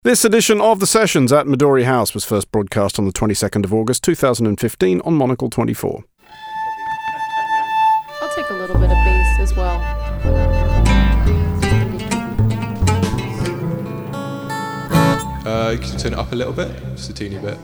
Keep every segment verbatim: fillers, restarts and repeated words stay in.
This edition of The Sessions at Midori House was first broadcast on the twenty-second of August two thousand fifteen on Monocle twenty-four. I'll take a little bit of bass as well. Uh, you can turn it up a little bit, just a teeny bit.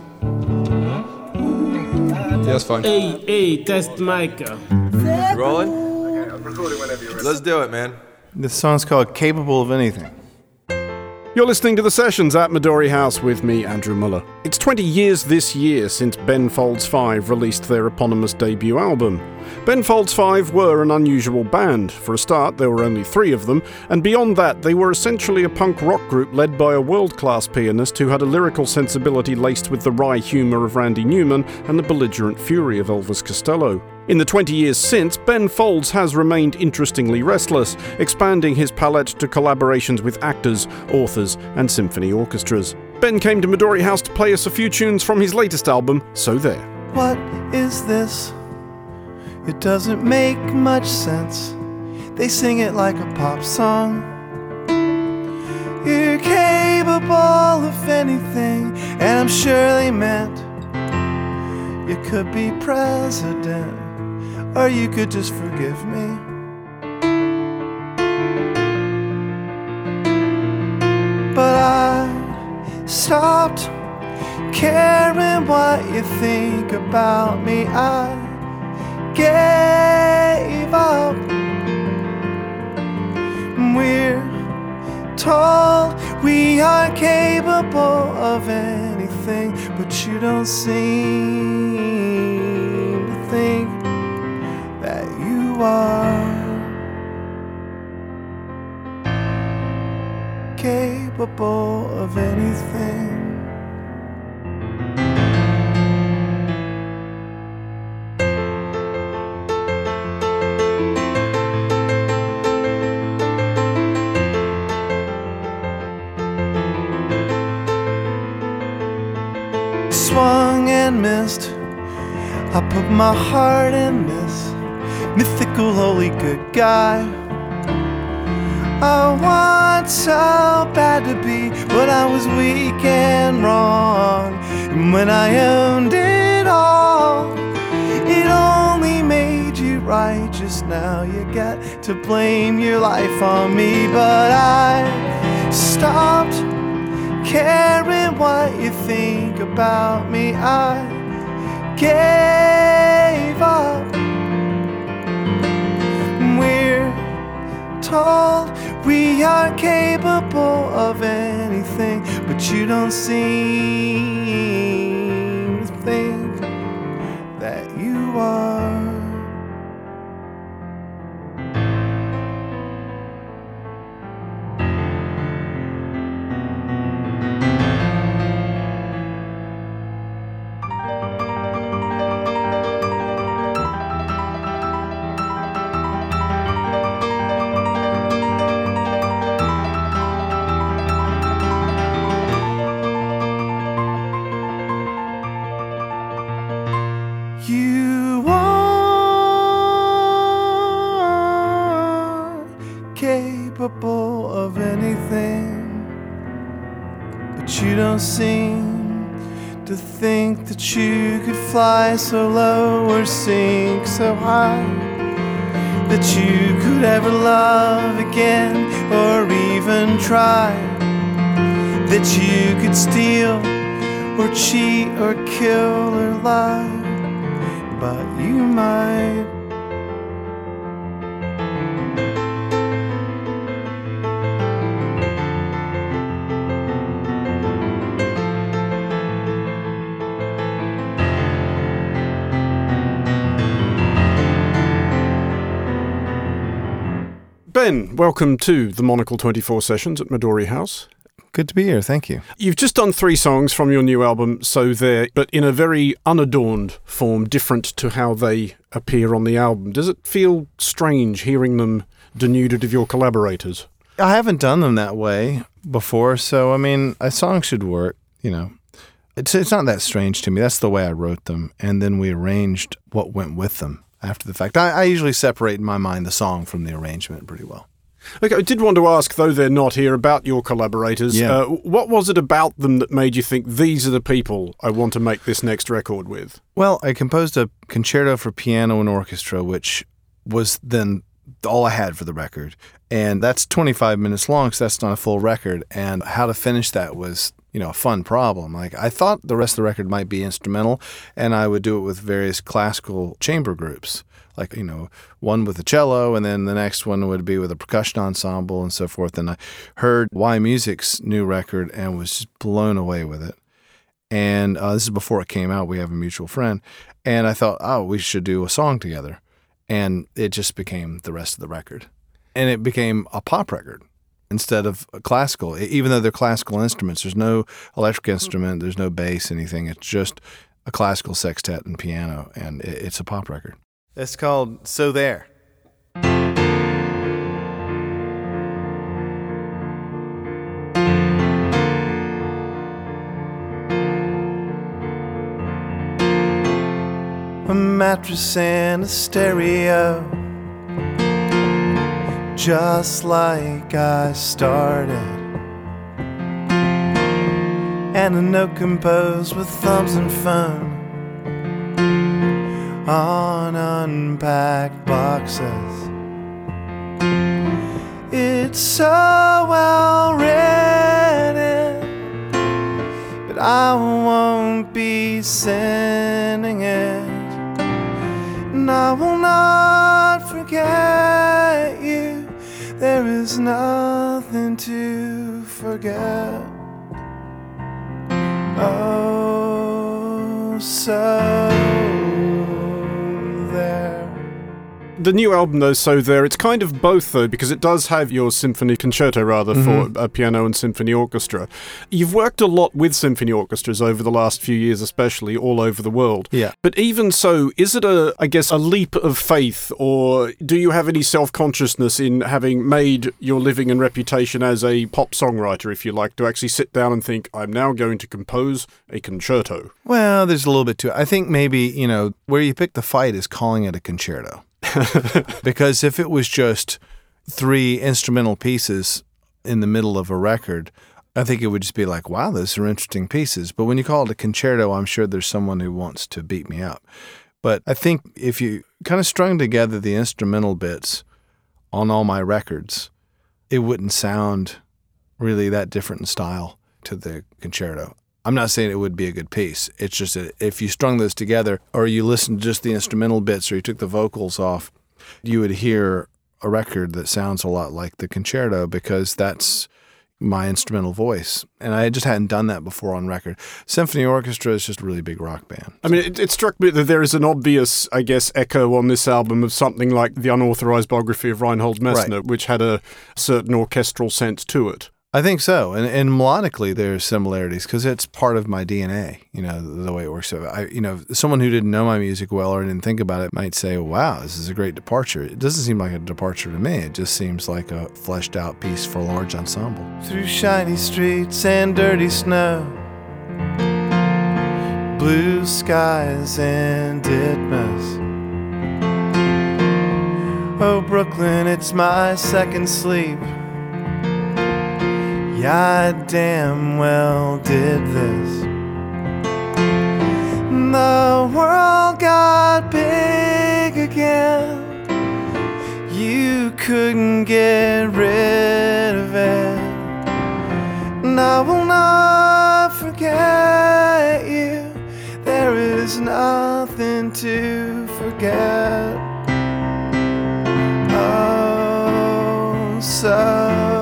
Yeah, that's fine. Hey, hey, test mic. Rolling? Okay, I'm recording whenever you're ready. Let's do it, man. This song's called Capable of Anything. You're listening to The Sessions at Midori House with me, Andrew Muller. It's twenty years this year since Ben Folds Five released their eponymous debut album. Ben Folds Five were an unusual band. For a start, there were only three of them, and beyond that, they were essentially a punk rock group led by a world-class pianist who had a lyrical sensibility laced with the wry humour of Randy Newman and the belligerent fury of Elvis Costello. In the twenty years since, Ben Folds has remained interestingly restless, expanding his palette to collaborations with actors, authors, and symphony orchestras. Ben came to Midori House to play us a few tunes from his latest album, So There. What is this? It doesn't make much sense. They sing it like a pop song. You're capable of anything, and I'm sure they meant you could be president, or you could just forgive me. But I stopped caring what you think about me. I gave up. We're told we are capable of anything, but you don't seem to think that you are capable of anything. Swung and missed. I put my heart in this mythical holy good guy. I want so bad to be, but I was weak and wrong. And when I owned it all, it only made you righteous. Now you got to blame your life on me. But I stopped caring what you think about me. I gave up. We're told we are capable of anything, but you don't seem to think that you are. You are capable of anything, but you don't seem to think that you could fly so low or sink so high, that you could ever love again or even try, that you could steal or cheat or kill or lie. But you might. Ben, welcome to the Monocle twenty-four Sessions at Midori House. Good to be here, thank you. You've just done three songs from your new album, So There, but in a very unadorned form, different to how they appear on the album. Does it feel strange hearing them denuded of your collaborators? I haven't done them that way before, so, I mean, a song should work, you know. It's, it's not that strange to me. That's the way I wrote them, and then we arranged what went with them after the fact. I, I usually separate in my mind the song from the arrangement pretty well. Okay, I did want to ask, though they're not here, about your collaborators. Yeah. Uh, what was it about them that made you think these are the people I want to make this next record with? Well, I composed a concerto for piano and orchestra, which was then all I had for the record. And that's twenty-five minutes long, so that's not a full record. And how to finish that was, you know, a fun problem. Like, I thought the rest of the record might be instrumental, and I would do it with various classical chamber groups. Like, you know, one with the cello, and then the next one would be with a percussion ensemble and so forth. And I heard Y Music's new record and was just blown away with it. And uh, this is before it came out. We have a mutual friend. And I thought, oh, we should do a song together. And it just became the rest of the record. And it became a pop record instead of a classical. Even though they're classical instruments, there's no electric instrument, there's no bass, anything. It's just a classical sextet and piano, and it's a pop record. It's called So There. A mattress and a stereo, just like I started, and a note composed with thumbs and phone on unpacked boxes. It's so well written, but I won't be sending it, and I will not forget you. There is nothing to forget. Oh, so The new album, though, So There, it's kind of both, though, because it does have your symphony concerto, rather, mm-hmm. for a piano and symphony orchestra. You've worked a lot with symphony orchestras over the last few years, especially all over the world. Yeah. But even so, is it, a, I guess, a leap of faith, or do you have any self-consciousness in having made your living and reputation as a pop songwriter, if you like, to actually sit down and think, I'm now going to compose a concerto? Well, there's a little bit to it. I think maybe, you know, where you pick the fight is calling it a concerto. Because if it was just three instrumental pieces in the middle of a record, I think it would just be like, wow, those are interesting pieces. But when you call it a concerto, I'm sure there's someone who wants to beat me up. But I think if you kind of strung together the instrumental bits on all my records, it wouldn't sound really that different in style to the concerto. I'm not saying it would be a good piece. It's just that if you strung those together, or you listened to just the instrumental bits, or you took the vocals off, you would hear a record that sounds a lot like the concerto, because that's my instrumental voice. And I just hadn't done that before on record. Symphony orchestra is just a really big rock band. I mean, it, it struck me that there is an obvious, I guess, echo on this album of something like the unauthorized biography of Reinhold Messner, right, which had a certain orchestral sense to it. I think so, and and melodically there's similarities because it's part of my D N A. You know, the, the way it works. So I, you know, someone who didn't know my music well or didn't think about it might say, "Wow, this is a great departure." It doesn't seem like a departure to me. It just seems like a fleshed out piece for a large ensemble. Through shiny streets and dirty snow, blue skies and Ditmas. Oh, Brooklyn, it's my second sleep. Yeah, I damn well did this. The world got big again. You couldn't get rid of it. And I will not forget you. There is nothing to forget. Oh, so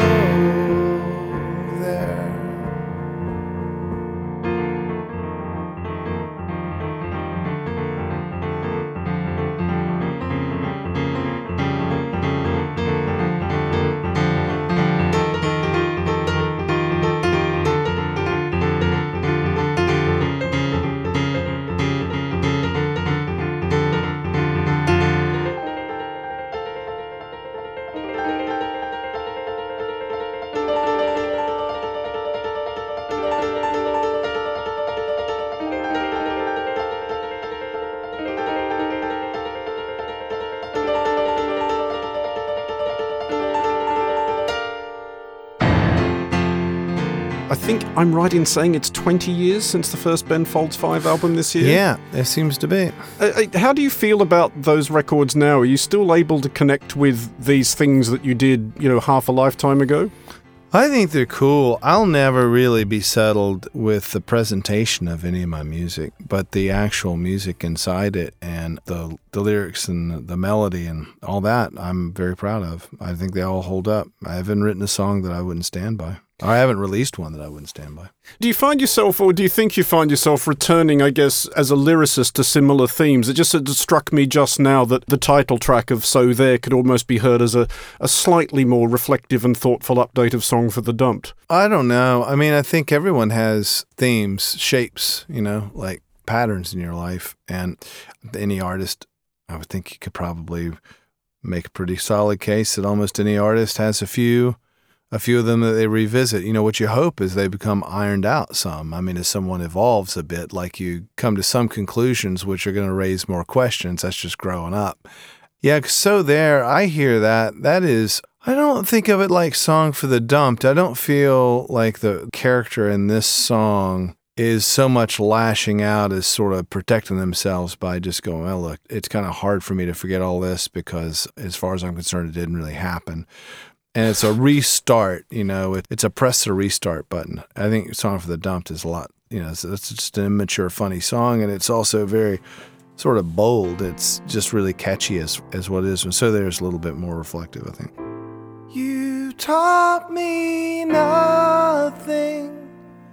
think I'm right in saying it's twenty years since the first Ben Folds five album this year? Yeah, it seems to be. Uh, how do you feel about those records now? Are you still able to connect with these things that you did, you know, half a lifetime ago? I think they're cool. I'll never really be settled with the presentation of any of my music, but the actual music inside it and the the lyrics and the melody and all that, I'm very proud of. I think they all hold up. I haven't written a song that I wouldn't stand by. I haven't released one that I wouldn't stand by. Do you find yourself, or do you think you find yourself returning, I guess, as a lyricist to similar themes? It just it struck me just now that the title track of So There could almost be heard as a, a slightly more reflective and thoughtful update of Song for the Dumped. I don't know. I mean, I think everyone has themes, shapes, you know, like patterns in your life. And any artist, I would think you could probably make a pretty solid case that almost any artist has a few a few of them that they revisit. You know, what you hope is they become ironed out some. I mean, as someone evolves a bit, like you come to some conclusions which are going to raise more questions. That's just growing up. Yeah, So There, I hear that. That is, I don't think of it like Song for the Dumped. I don't feel like the character in this song is so much lashing out as sort of protecting themselves by just going, well, look, it's kind of hard for me to forget all this because as far as I'm concerned, it didn't really happen. And it's a restart, you know, it, it's a press the restart button. I think Song for the Dumped is a lot, you know, it's, it's just an immature, funny song. And it's also very sort of bold. It's just really catchy as, as what it is. And So There's a little bit more reflective, I think. You taught me nothing.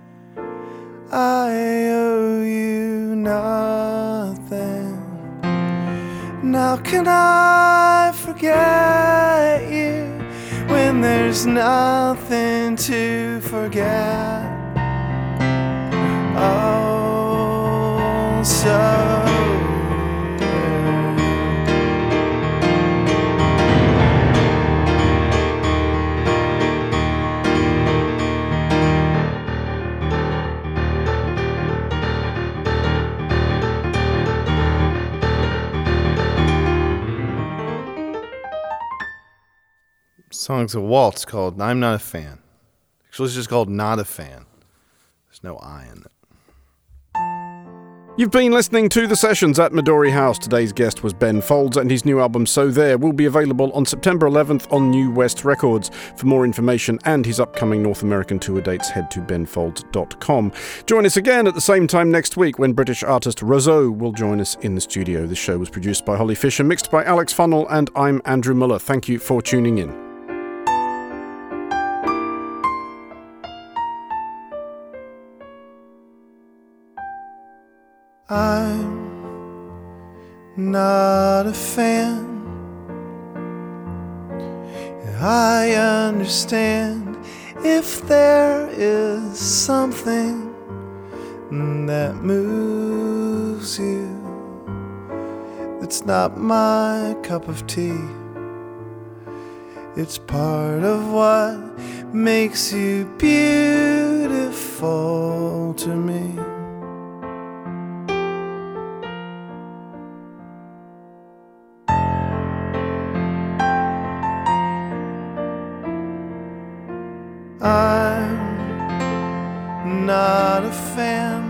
I owe you nothing. Now can I forget you when there's nothing to forget? Oh, so song's a waltz called I'm Not a Fan. Actually, it's just called Not a Fan. There's no I in it. You've been listening to The Sessions at Midori House. Today's guest was Ben Folds, and his new album So There will be available on September eleventh on New West Records. For more information and his upcoming North American tour dates, head to ben folds dot com. Join us again at the same time next week when British artist Roseau will join us in the studio. This show was produced by Holly Fisher, mixed by Alex Funnell, and I'm Andrew Muller. Thank you for tuning in. I'm not a fan. I understand if there is something that moves you. It's not my cup of tea. It's part of what makes you beautiful to me. I'm not a fan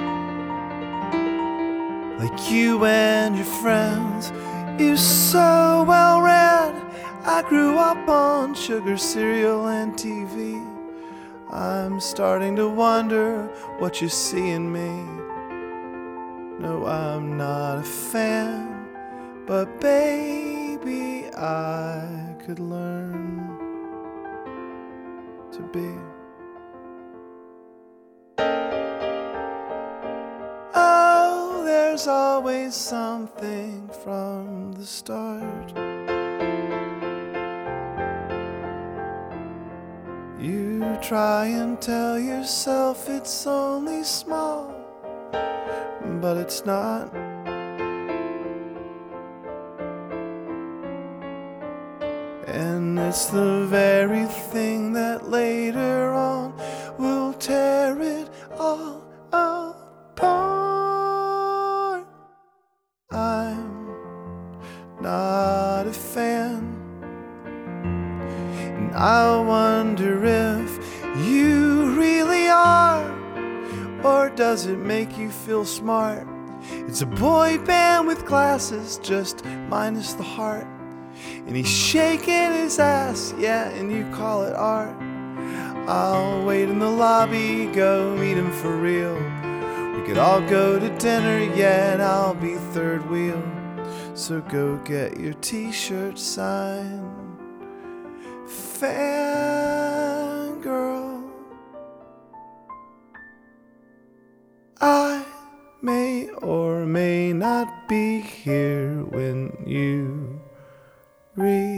like you and your friends. You're so well read. I grew up on sugar cereal and T V. I'm starting to wonder what you see in me. No, I'm not a fan, but baby, I could learn to be. Oh, there's always something from the start. You try and tell yourself it's only small, but it's not. And it's the very thing that later on will tear it all apart. I'm not a fan, and I wonder if you really are. or does it make you feel smart? It's a boy band with glasses, just minus the heart. And he's shaking his ass, yeah, and you call it art. I'll wait in the lobby, go meet him for real. We could all go to dinner, yeah, and I'll be third wheel. So go get your t-shirt signed, fangirl. I may or may not be here when you read.